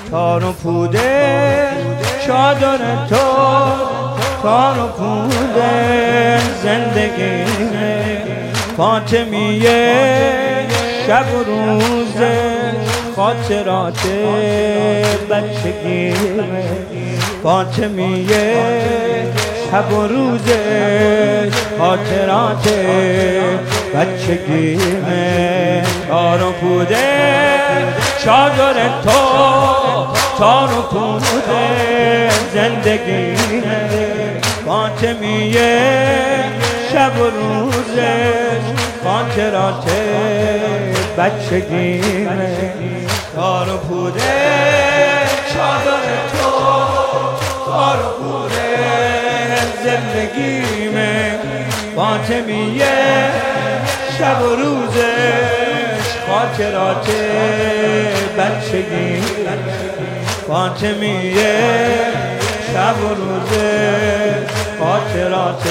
تار و پوده چادر تو، تار و پوده زندگی فاطمیه شب و روزه، خاطرات بچگی فاطمیه شب و روزه، خاطرات بچگی تار و پوده چادر تو، تار و پوده زندگی فاطمیه شب و روزه، خاطرات بچگی تار و پوده چادر تو، تار و پوده زندگی فاطمیه شب و روزش، خاطرات بچگی فاطمیه شب و روزش، خاطرات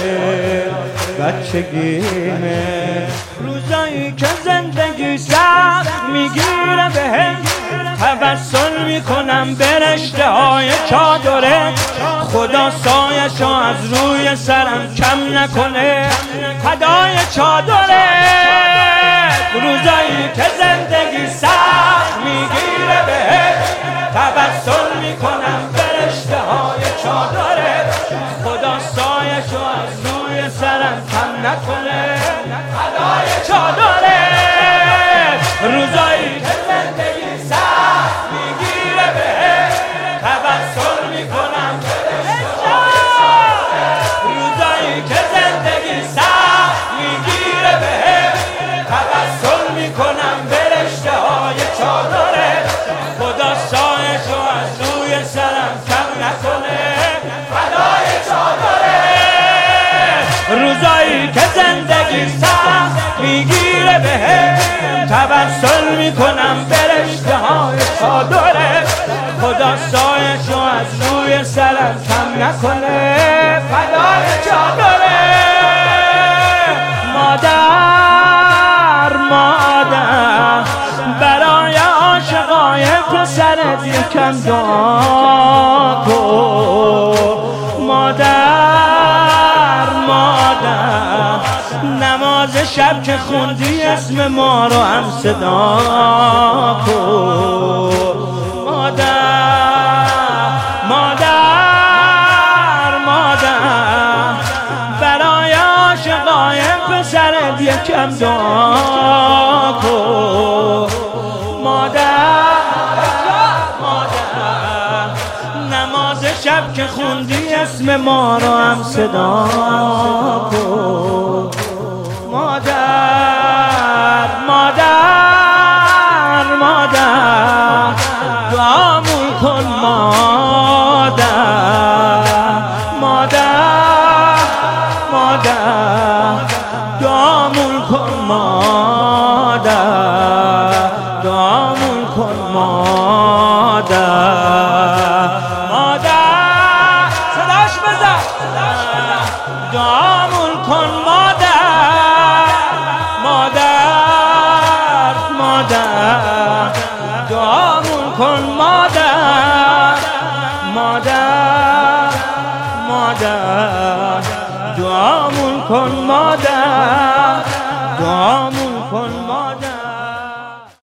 بچگی روزایی که زندگی سخت میگیره بهم، توسل میکنم به رشته های چادره، خدا سایشو از روی سرم کم نکنه، فدای چادره. روزایی که زندگی سخت میگیره بهم، توسل میکنم به رشته های چادره، خدا سایشو از روی سرم کم نکنه، فدای چادره. روزایی که زندگی سخت میگیره بهم، توسل میکنم به رشته های چادره، روزایی که زندگی سخت میگیره بهم، توسل میکنم به رشته های چادره، خدا سایشو از روی سرم کم نکنه، فدای چادره. روزایی که زندگی سخت میگیره بهم، توسل میکنم به رشته های چادره، خدا سایشو از روی سرم کم نکنه، فدای چادره. مادر مادر برای عاشقای پسرت یکم دعا کن، مادر مادر نماز شب که خوندی اسم ما رو هم صدا کن، مادر مادر مادر برای عاشقای پسرت یکم دعا کن، مادر مادر نماز شب که خوندی اسم ما رو هم صدا کن، مادر مادر مادر دعامون کن، مادر مادر مادر دعامون کن، مادر دعامون کن، مادر مادر صداش بزن، دعامون کن، مادر مادر مادر دعامون کن، مادر مادر مادر دعامون کن، مادر دعامون